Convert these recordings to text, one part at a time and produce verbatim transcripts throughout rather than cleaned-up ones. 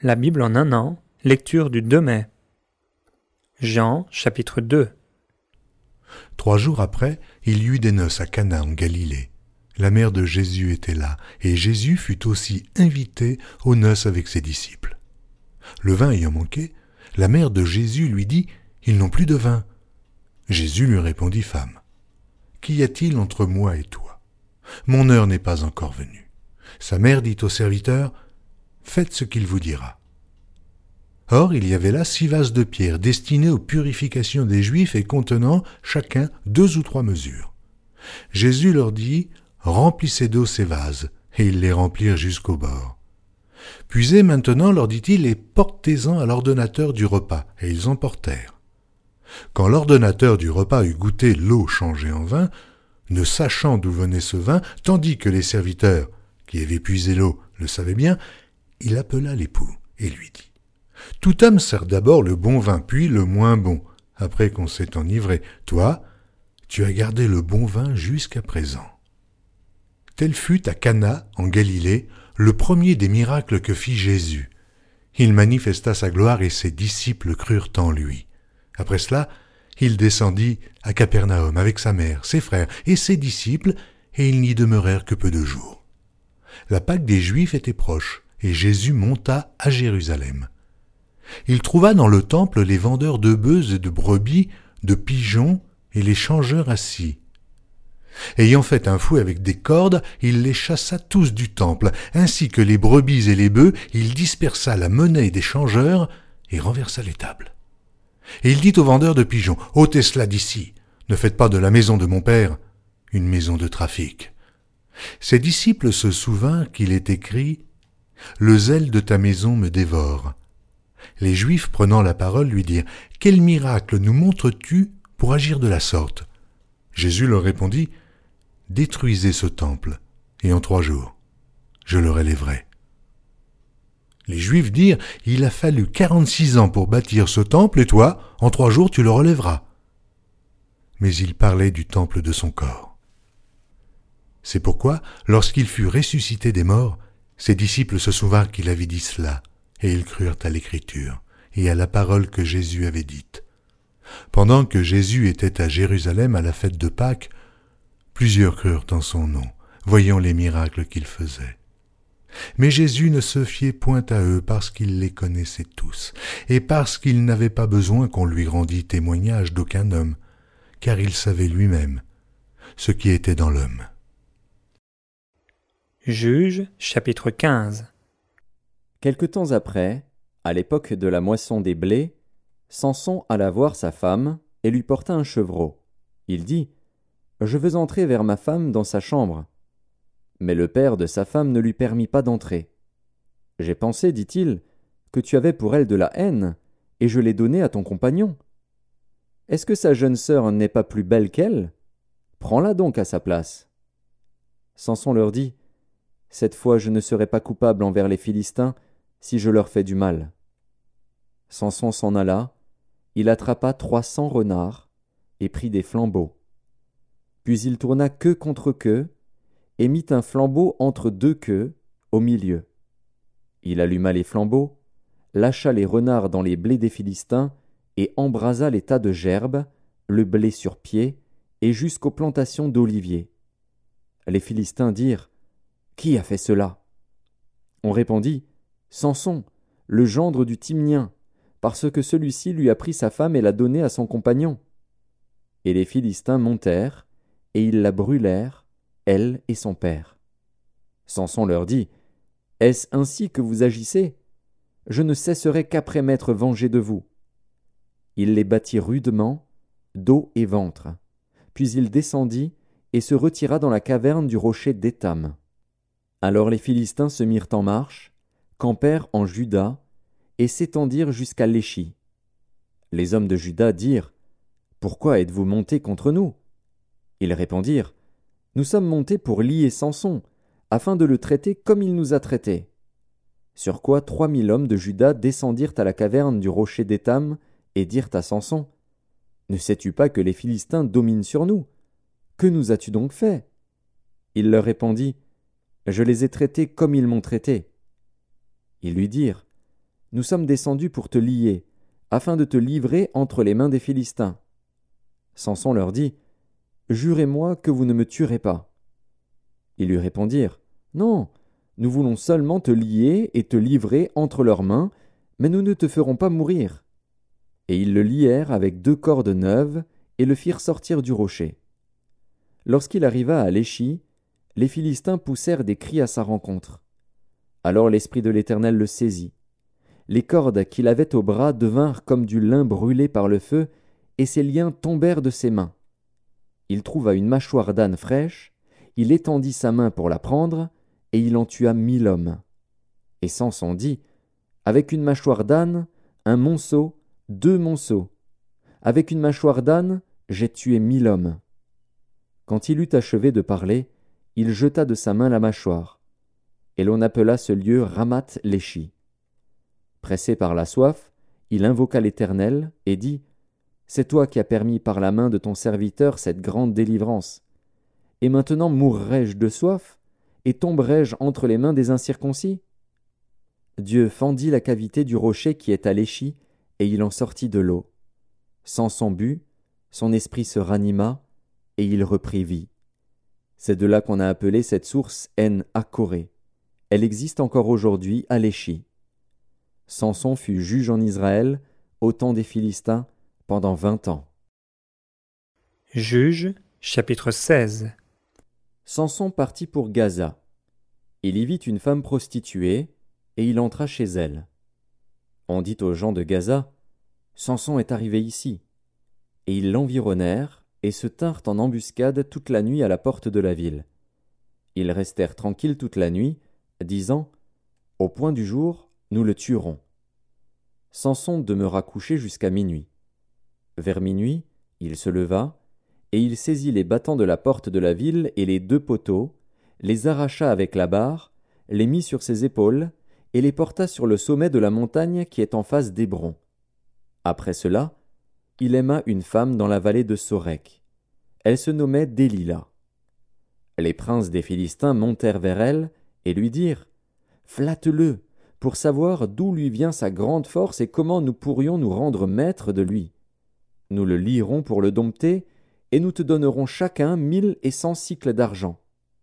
La Bible en un an, lecture du deux mai. Jean, chapitre deux. Trois jours après, il y eut des noces à Cana en Galilée. La mère de Jésus était là, et Jésus fut aussi invité aux noces avec ses disciples. Le vin ayant manqué, la mère de Jésus lui dit « Ils n'ont plus de vin ». Jésus lui répondit « Femme, qu'y a-t-il entre moi et toi ? Mon heure n'est pas encore venue. » Sa mère dit au serviteur « Faites ce qu'il vous dira. » Or, il y avait là six vases de pierre destinés aux purifications des Juifs et contenant chacun deux ou trois mesures. Jésus leur dit « Remplissez d'eau ces vases », et ils les remplirent jusqu'au bord. « Puisez maintenant, leur dit-il, et portez-en à l'ordonnateur du repas. » Et ils en portèrent. Quand l'ordonnateur du repas eut goûté l'eau changée en vin, ne sachant d'où venait ce vin, tandis que les serviteurs, qui avaient puisé l'eau, le savaient bien, il appela l'époux et lui dit « Tout homme sert d'abord le bon vin, puis le moins bon, après qu'on s'est enivré. Toi, tu as gardé le bon vin jusqu'à présent. » Tel fut à Cana, en Galilée, le premier des miracles que fit Jésus. Il manifesta sa gloire et ses disciples crurent en lui. Après cela, il descendit à Capernaum avec sa mère, ses frères et ses disciples, et ils n'y demeurèrent que peu de jours. La Pâque des Juifs était proche, et Jésus monta à Jérusalem. Il trouva dans le temple les vendeurs de bœufs et de brebis, de pigeons et les changeurs assis. Ayant fait un fouet avec des cordes, il les chassa tous du temple, ainsi que les brebis et les bœufs, il dispersa la monnaie des changeurs et renversa les tables. Et il dit aux vendeurs de pigeons, « Ôtez cela d'ici, ne faites pas de la maison de mon père une maison de trafic. » Ses disciples se souvinrent qu'il est écrit « Le zèle de ta maison me dévore. » Les Juifs, prenant la parole, lui dirent « Quel miracle nous montres-tu pour agir de la sorte ?» Jésus leur répondit « Détruisez ce temple, et en trois jours, je le relèverai. » Les Juifs dirent « Il a fallu quarante-six ans pour bâtir ce temple, et toi, en trois jours, tu le relèveras. » Mais il parlait du temple de son corps. C'est pourquoi, lorsqu'il fut ressuscité des morts, ses disciples se souvinrent qu'il avait dit cela, et ils crurent à l'Écriture et à la parole que Jésus avait dite. Pendant que Jésus était à Jérusalem à la fête de Pâques, plusieurs crurent en son nom, voyant les miracles qu'il faisait. Mais Jésus ne se fiait point à eux parce qu'il les connaissait tous, et parce qu'il n'avait pas besoin qu'on lui rendît témoignage d'aucun homme, car il savait lui-même ce qui était dans l'homme. Juge, chapitre quinze. Quelque temps après, à l'époque de la moisson des blés, Samson alla voir sa femme et lui porta un chevreau. Il dit « Je veux entrer vers ma femme dans sa chambre. » Mais le père de sa femme ne lui permit pas d'entrer. « J'ai pensé, dit-il, que tu avais pour elle de la haine, et je l'ai donnée à ton compagnon. Est-ce que sa jeune sœur n'est pas plus belle qu'elle ? Prends-la donc à sa place. » Samson leur dit « Cette fois je ne serai pas coupable envers les Philistins si je leur fais du mal. » Samson s'en alla, il attrapa trois cents renards et prit des flambeaux. Puis il tourna queue contre queue et mit un flambeau entre deux queues au milieu. Il alluma les flambeaux, lâcha les renards dans les blés des Philistins et embrasa les tas de gerbes, le blé sur pied et jusqu'aux plantations d'oliviers. Les Philistins dirent « Qui a fait cela ?» On répondit « Samson, le gendre du Timnien, parce que celui-ci lui a pris sa femme et l'a donnée à son compagnon. » Et les Philistins montèrent, et ils la brûlèrent, elle et son père. Samson leur dit « Est-ce ainsi que vous agissez ? Je ne cesserai qu'après m'être vengé de vous. » Il les battit rudement, dos et ventre. Puis il descendit et se retira dans la caverne du rocher d'Étam. Alors les Philistins se mirent en marche, campèrent en Juda, et s'étendirent jusqu'à Léchi. Les hommes de Juda dirent « Pourquoi êtes-vous montés contre nous ?» Ils répondirent « Nous sommes montés pour lier Samson, afin de le traiter comme il nous a traités. » Sur quoi trois mille hommes de Juda descendirent à la caverne du rocher d'Étam et dirent à Samson « Ne sais-tu pas que les Philistins dominent sur nous ? Que nous as-tu donc fait ?» Il leur répondit « Je les ai traités comme ils m'ont traité. » Ils lui dirent nous sommes descendus pour te lier, afin de te livrer entre les mains des Philistins. » Samson leur dit, « Jurez-moi que vous ne me tuerez pas. » Ils lui répondirent, « Non, nous voulons seulement te lier et te livrer entre leurs mains, mais nous ne te ferons pas mourir. » Et ils le lièrent avec deux cordes neuves et le firent sortir du rocher. Lorsqu'il arriva à Léchi, les Philistins poussèrent des cris à sa rencontre. Alors l'Esprit de l'Éternel le saisit. Les cordes qu'il avait au bras devinrent comme du lin brûlé par le feu, et ses liens tombèrent de ses mains. Il trouva une mâchoire d'âne fraîche, il étendit sa main pour la prendre, et il en tua mille hommes. Et Samson dit, « Avec une mâchoire d'âne, un monceau, deux monceaux. Avec une mâchoire d'âne, j'ai tué mille hommes. » Quand il eut achevé de parler, il jeta de sa main la mâchoire. Et l'on appela ce lieu Ramath-Léchi. Pressé par la soif, il invoqua l'Éternel et dit, « C'est toi qui as permis par la main de ton serviteur cette grande délivrance. Et maintenant mourrai-je de soif, et tomberai-je entre les mains des incirconcis ?» Dieu fendit la cavité du rocher qui est à Léchi, et il en sortit de l'eau. Samson but, son esprit se ranima, et il reprit vie. C'est de là qu'on a appelé cette source En-Akkoré. Elle existe encore aujourd'hui à Léchi. Samson fut juge en Israël, au temps des Philistins, pendant vingt ans. Juges, chapitre seize. Samson partit pour Gaza. Il y vit une femme prostituée, et il entra chez elle. On dit aux gens de Gaza, « Samson est arrivé ici. » Et ils l'environnèrent, et se tinrent en embuscade toute la nuit à la porte de la ville. Ils restèrent tranquilles toute la nuit, disant, « Au point du jour, nous le tuerons. » Samson demeura couché jusqu'à minuit. Vers minuit, il se leva, et il saisit les battants de la porte de la ville et les deux poteaux, les arracha avec la barre, les mit sur ses épaules, et les porta sur le sommet de la montagne qui est en face d'Hébron. Après cela, il aima une femme dans la vallée de Sorek. Elle se nommait Délila. Les princes des Philistins montèrent vers elle et lui dirent, « Flatte-le, pour savoir d'où lui vient sa grande force et comment nous pourrions nous rendre maîtres de lui. Nous le lierons pour le dompter, et nous te donnerons chacun mille et cent cycles d'argent. »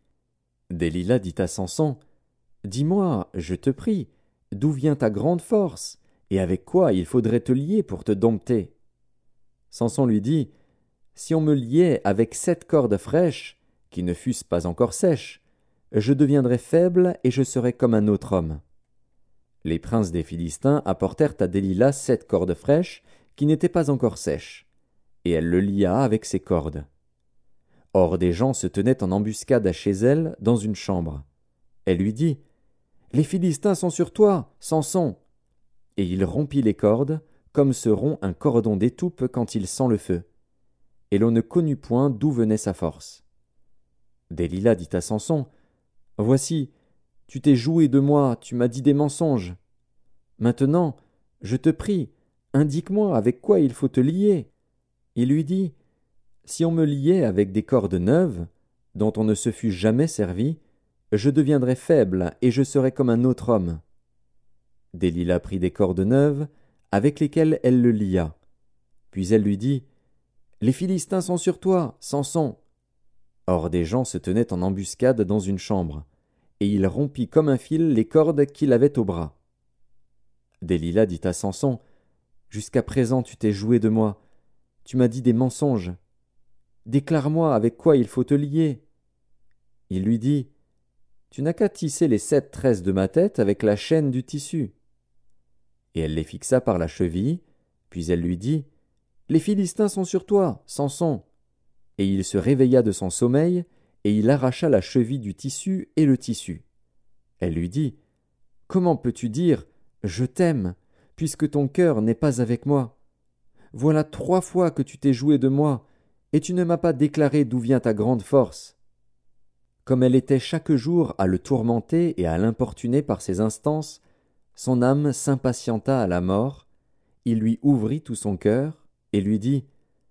Délila dit à Samson, « Dis-moi, je te prie, d'où vient ta grande force, et avec quoi il faudrait te lier pour te dompter ?» Samson lui dit, « Si on me liait avec sept cordes fraîches, qui ne fussent pas encore sèches, je deviendrais faible et je serais comme un autre homme. » Les princes des Philistins apportèrent à Délila sept cordes fraîches qui n'étaient pas encore sèches, et elle le lia avec ses cordes. Or des gens se tenaient en embuscade chez elle dans une chambre. Elle lui dit, « Les Philistins sont sur toi, Samson !» Et il rompit les cordes, comme se rompt un cordon d'étoupe quand il sent le feu. Et l'on ne connut point d'où venait sa force. Délila dit à Samson, « Voici, tu t'es joué de moi, tu m'as dit des mensonges. Maintenant, je te prie, indique-moi avec quoi il faut te lier. » Il lui dit, « Si on me liait avec des cordes neuves, dont on ne se fût jamais servi, je deviendrais faible et je serais comme un autre homme. » Délila prit des cordes neuves, avec lesquelles elle le lia. Puis elle lui dit, « Les Philistins sont sur toi, Samson !» Or des gens se tenaient en embuscade dans une chambre, et il rompit comme un fil les cordes qu'il avait au bras. Délila dit à Samson, « Jusqu'à présent tu t'es joué de moi, tu m'as dit des mensonges. Déclare-moi avec quoi il faut te lier. » Il lui dit, « Tu n'as qu'à tisser les sept tresses de ma tête avec la chaîne du tissu. » Et elle les fixa par la cheville, puis elle lui dit, « Les Philistins sont sur toi, Samson !» Et il se réveilla de son sommeil, et il arracha la cheville du tissu et le tissu. Elle lui dit, « Comment peux-tu dire, je t'aime, puisque ton cœur n'est pas avec moi? Voilà trois fois que tu t'es joué de moi, et tu ne m'as pas déclaré d'où vient ta grande force. » Comme elle était chaque jour à le tourmenter et à l'importuner par ses instances, son âme s'impatienta à la mort, il lui ouvrit tout son cœur, et lui dit,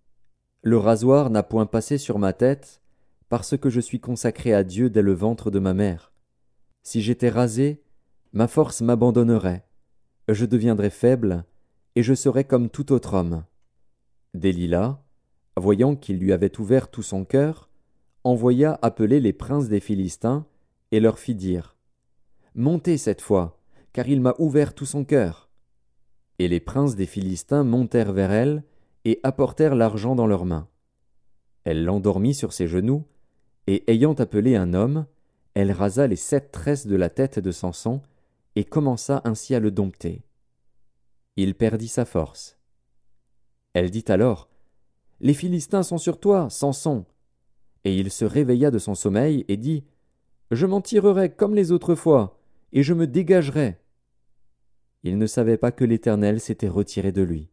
« Le rasoir n'a point passé sur ma tête, parce que je suis consacré à Dieu dès le ventre de ma mère. Si j'étais rasé, ma force m'abandonnerait. je deviendrai faible, et je serai comme tout autre homme. » Délila, voyant qu'il lui avait ouvert tout son cœur, envoya appeler les princes des Philistins et leur fit dire « Montez cette fois, car il m'a ouvert tout son cœur. » Et les princes des Philistins montèrent vers elle et apportèrent l'argent dans leurs mains. Elle l'endormit sur ses genoux, et ayant appelé un homme, elle rasa les sept tresses de la tête de Samson et commença ainsi à le dompter. Il perdit sa force. Elle dit alors « Les Philistins sont sur toi, Samson !» Et il se réveilla de son sommeil et dit « Je m'en tirerai comme les autres fois, et je me dégagerai. » Il ne savait pas que l'Éternel s'était retiré de lui.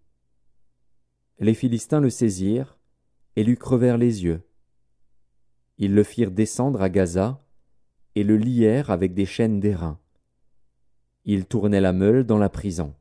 Les Philistins le saisirent et lui crevèrent les yeux. Ils le firent descendre à Gaza et le lièrent avec des chaînes d'airain. Il tournait la meule dans la prison.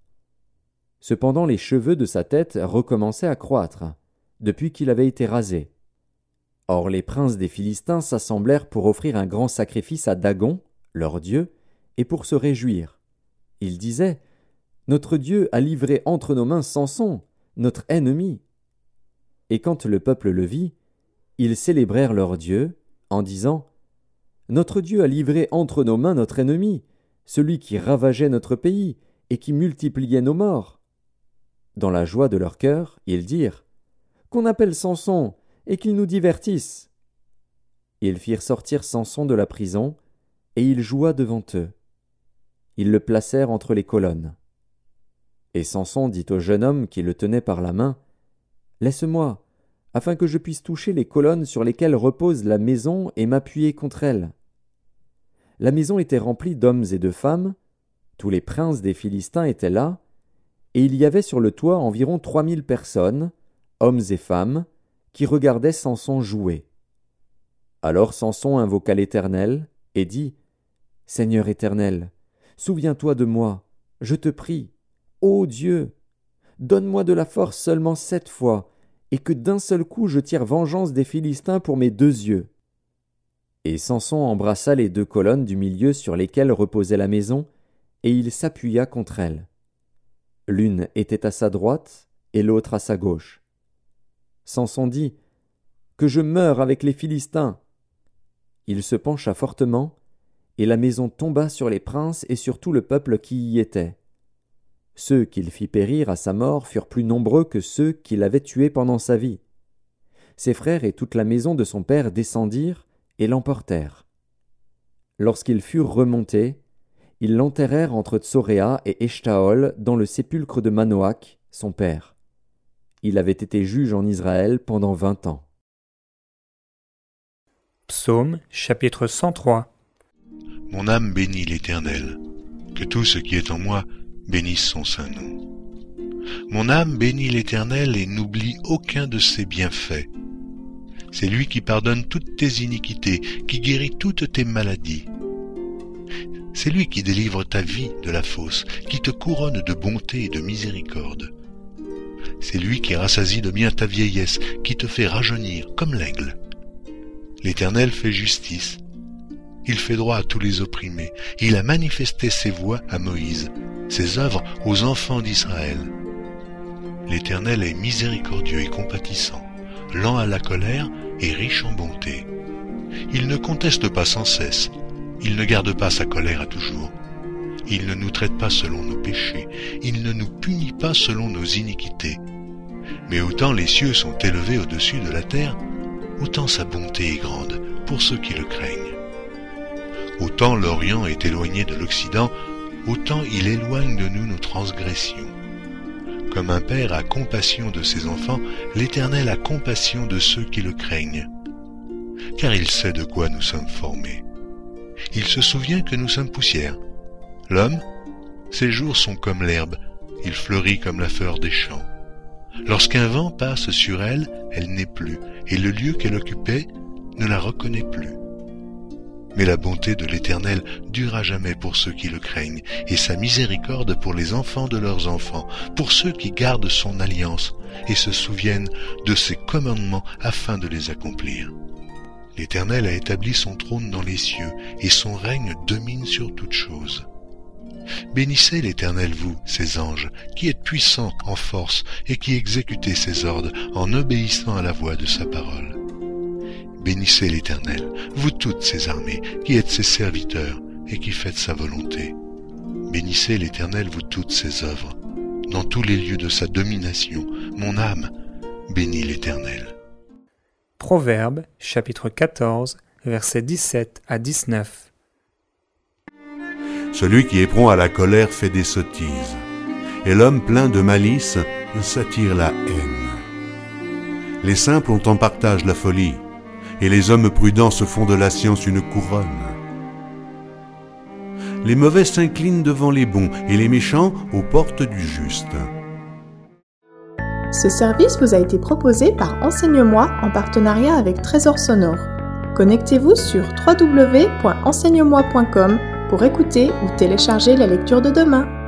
Cependant les cheveux de sa tête recommençaient à croître, depuis qu'il avait été rasé. Or les princes des Philistins s'assemblèrent pour offrir un grand sacrifice à Dagon, leur dieu, et pour se réjouir. Ils disaient « Notre Dieu a livré entre nos mains Samson, notre ennemi. » Et quand le peuple le vit, ils célébrèrent leur Dieu, en disant « Notre Dieu a livré entre nos mains notre ennemi, celui qui ravageait notre pays et qui multipliait nos morts. » Dans la joie de leur cœur, ils dirent « Qu'on appelle Samson et qu'il nous divertisse. » Ils firent sortir Samson de la prison, et il joua devant eux. Ils le placèrent entre les colonnes. Et Samson dit au jeune homme qui le tenait par la main « Laisse-moi, afin que je puisse toucher les colonnes sur lesquelles repose la maison et m'appuyer contre elles. » La maison était remplie d'hommes et de femmes, tous les princes des Philistins étaient là, et il y avait sur le toit environ trois mille personnes, hommes et femmes, qui regardaient Samson jouer. Alors Samson invoqua l'Éternel et dit « Seigneur Éternel, souviens-toi de moi, je te prie, ô Dieu, donne-moi de la force seulement sept fois, et que d'un seul coup je tire vengeance des Philistins pour mes deux yeux. » Et Samson embrassa les deux colonnes du milieu sur lesquelles reposait la maison, et il s'appuya contre elles. L'une était à sa droite et l'autre à sa gauche. Samson dit « Que je meure avec les Philistins !» Il se pencha fortement, et la maison tomba sur les princes et sur tout le peuple qui y était. Ceux qu'il fit périr à sa mort furent plus nombreux que ceux qu'il avait tués pendant sa vie. Ses frères et toute la maison de son père descendirent et l'emportèrent. Lorsqu'ils furent remontés, ils l'enterrèrent entre Tsoréa et Eshtaol dans le sépulcre de Manoach, son père. Il avait été juge en Israël pendant vingt ans. Psaume chapitre cent trois. Mon âme bénit l'Éternel, que tout ce qui est en moi bénisse son saint nom. Mon âme bénit l'Éternel et n'oublie aucun de ses bienfaits. C'est lui qui pardonne toutes tes iniquités, qui guérit toutes tes maladies. C'est lui qui délivre ta vie de la fosse, qui te couronne de bonté et de miséricorde. C'est lui qui rassasie de bien ta vieillesse, qui te fait rajeunir comme l'aigle. L'Éternel fait justice. Il fait droit à tous les opprimés. Il a manifesté ses voies à Moïse, ses œuvres aux enfants d'Israël. L'Éternel est miséricordieux et compatissant, lent à la colère et riche en bonté. Il ne conteste pas sans cesse. Il ne garde pas sa colère à toujours. Il ne nous traite pas selon nos péchés. Il ne nous punit pas selon nos iniquités. Mais autant les cieux sont élevés au-dessus de la terre, autant sa bonté est grande pour ceux qui le craignent. Autant l'Orient est éloigné de l'Occident, autant il éloigne de nous nos transgressions. Comme un père a compassion de ses enfants, l'Éternel a compassion de ceux qui le craignent. Car il sait de quoi nous sommes formés. Il se souvient que nous sommes poussière. L'homme, ses jours sont comme l'herbe, il fleurit comme la fleur des champs. Lorsqu'un vent passe sur elle, elle n'est plus, et le lieu qu'elle occupait ne la reconnaît plus. Mais la bonté de l'Éternel dure à jamais pour ceux qui le craignent, et sa miséricorde pour les enfants de leurs enfants, pour ceux qui gardent son alliance et se souviennent de ses commandements afin de les accomplir. L'Éternel a établi son trône dans les cieux, et son règne domine sur toutes choses. Bénissez l'Éternel, vous, ses anges, qui êtes puissants en force et qui exécutez ses ordres en obéissant à la voix de sa parole. Bénissez l'Éternel, vous toutes ses armées, qui êtes ses serviteurs et qui faites sa volonté. Bénissez l'Éternel, vous toutes ses œuvres. Dans tous les lieux de sa domination, mon âme bénit l'Éternel. Proverbes, chapitre quatorze, versets dix-sept à dix-neuf. Celui qui est prompt à la colère fait des sottises, et l'homme plein de malice s'attire la haine. Les simples ont en partage la folie, et les hommes prudents se font de la science une couronne. Les mauvais s'inclinent devant les bons, et les méchants aux portes du juste. Ce service vous a été proposé par Enseigne-moi en partenariat avec Trésor Sonore. Connectez-vous sur w w w point enseigne moi point com pour écouter ou télécharger la lecture de demain.